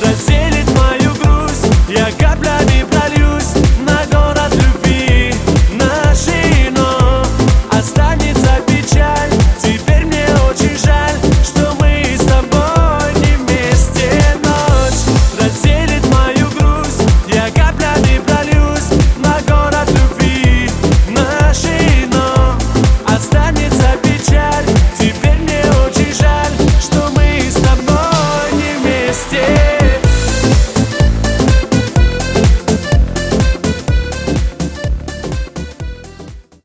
разделит мою грусть. Я каплями прольюсь на город любви нашей, но останется печаль. Теперь мне очень жаль, что мы с тобой не вместе. Ночь разделит мою грусть. Я каплями прольюсь